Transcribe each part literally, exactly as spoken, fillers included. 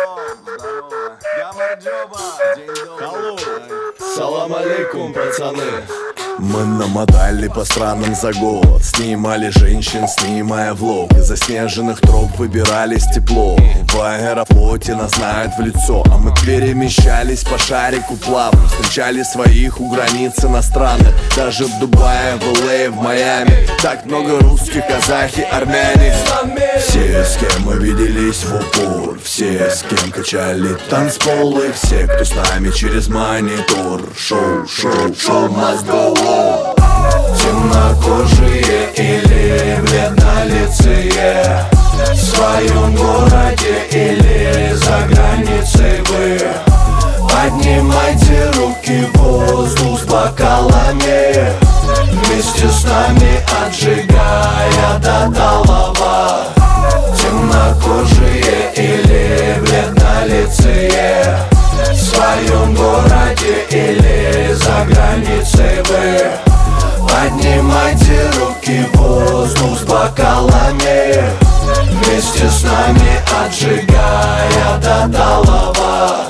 Здорово. Гамарджоба. День добрый. Салам алейкум, пацаны. Мы намотали по странам за год, снимали женщин, снимая влог. Из заснеженных троп выбирались тепло. В аэрофлоте нас знают в лицо, а мы перемещались по шарику плавно. Встречали своих у границ иностранных, даже в Дубае, в эл эй, в Майами. Так много русских, казахи, армяне. Все, с кем мы виделись в упор, все, с кем качали танцполы, все, кто с нами через монитор. Шоу, шоу, шоу must go on. Темнокожие или бледнолицые, в своем городе или за границей вы поднимайте руки в воздух с бокалами, вместе с нами отжигая до талого. Темнокожие или бледнолицые, в своем городе или за границей вы поднимайте руки в воздух с бокалами, вместе с нами отжигая до талого.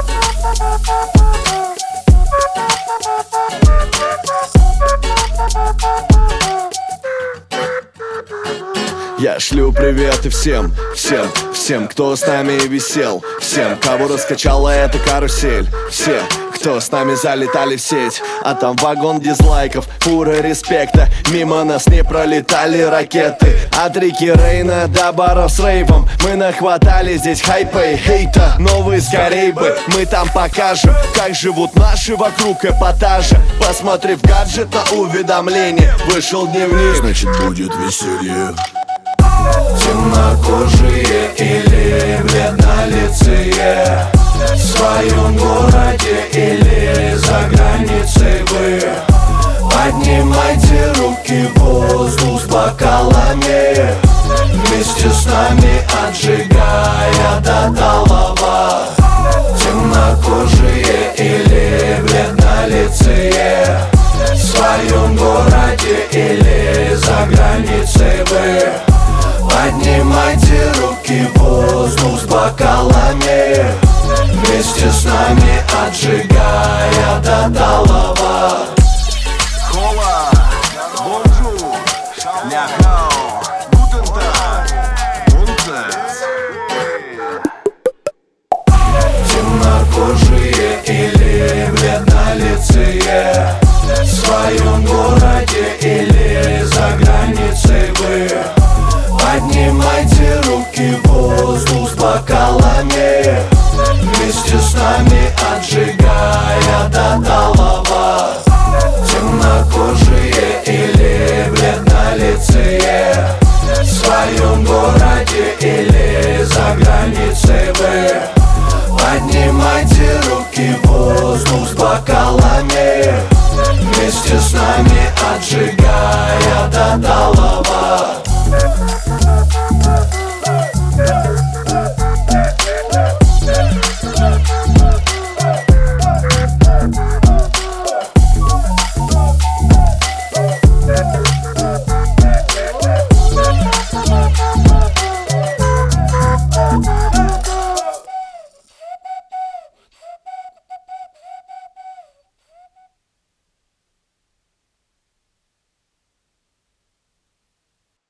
Я шлю приветы всем, всем, всем, кто с нами висел, всем, кого раскачала эта карусель, все, кто с нами залетали в сеть. А там вагон дизлайков, фура респекта, мимо нас не пролетали ракеты. От реки Рейна до баров с рейвом мы нахватали здесь хайпа и хейта. Но вы скорей бы, мы там покажем, как живут наши вокруг эпатажа. Посмотрев гаджет на уведомление, вышел дневник, значит будет веселье. Темнокожие или бледнолицые, в своем городе или за границей вы поднимайте руки в воздух с бокалами, вместе с нами отжигая до талого. Темнокожие или бледнолицые, в своем городе или за границей вы поднимайте руки в воздух с бокалами, вместе с нами отжигая до талого. Хола, бонжур, няхао, гутен таг, унцес. Темнокожие или бледнолицые, в своем городе или за границей вы поднимайте руки в воздух с бокалами, вместе с нами отжигая до талого. Темнокожие или бледнолицые, в своем городе или за границей вы поднимайте руки в воздух с бокалами, вместе с нами отжигая до талого.